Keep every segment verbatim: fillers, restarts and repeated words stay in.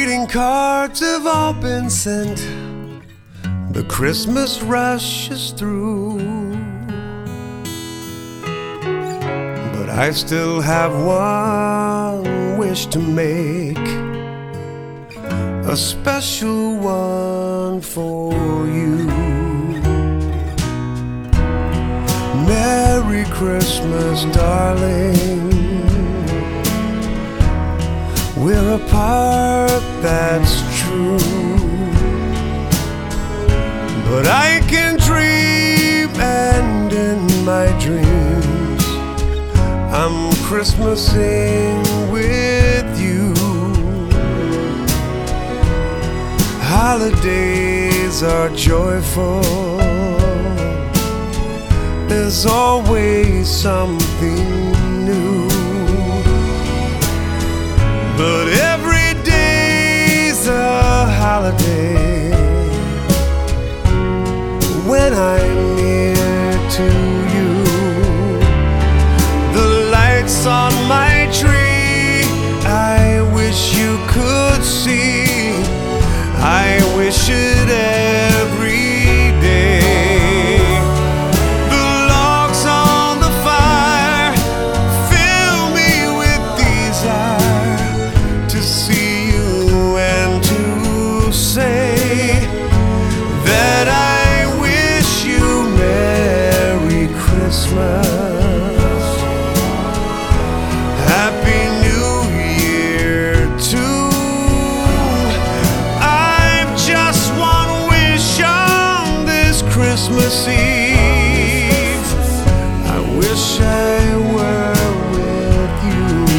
Greeting cards have all been sent. The Christmas rush is through, but I still have one wish to make, a special one for you. Merry Christmas, darling. We're apart, that's true, but I can dream, and in my dreams I'm Christmasing with you. Holidays are joyful, there's always something new, but every day's a holiday when I'm near to you. The lights on my tree, I wish you could see. I wish it every day. The logs on the fire fill me with desire to see you and to say that I wish you Merry Christmas, Happy New Year too. I've just one wish on this Christmas Eve. I wish I were with you.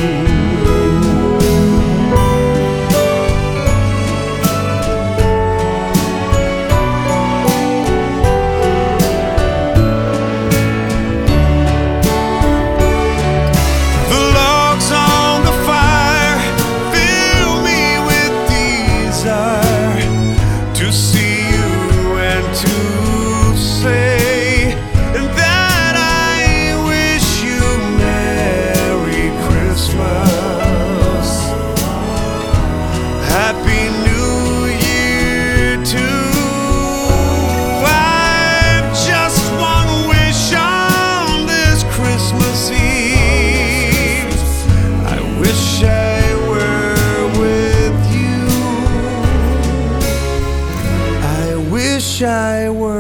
The logs on the fire fill me with desire to see you and to say that I wish you Merry Christmas, Happy New Year too. I've just one wish on this Christmas Eve. I wish I were with you. I wish I were